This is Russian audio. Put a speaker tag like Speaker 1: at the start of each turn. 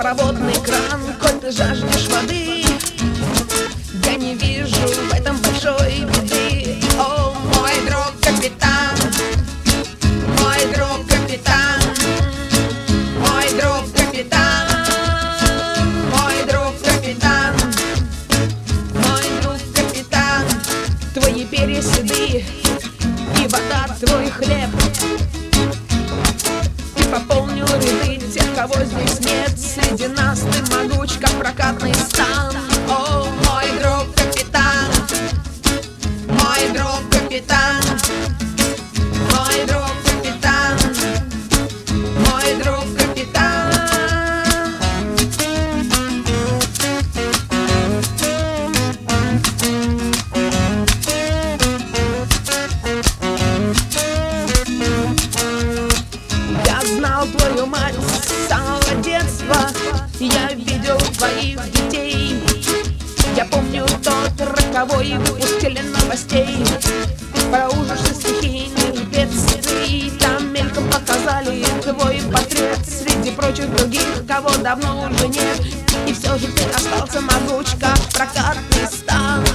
Speaker 1: свободный кран, коль ты жаждешь воды. Я не вижу в этом большой беды. О, мой друг капитан, мой друг капитан, мой друг капитан, мой друг капитан, мой друг капитан. Твои перья седые и вода твой хлеб. Ты пополнил ряды тех, кого здесь нет. Среди нас ты могуч, как прокатный стан. О, мой друг капитан, мой друг капитан, мой друг капитан, мой друг капитан. Я знал твою мать с самого детства, я видел твоих детей. Я помню тот роковой выпуск новостей про ужасы стихийных бедствий. Там мельком показали твой портрет среди прочих других, кого давно уже нет. И все же ты остался могуч, как прокатный стан.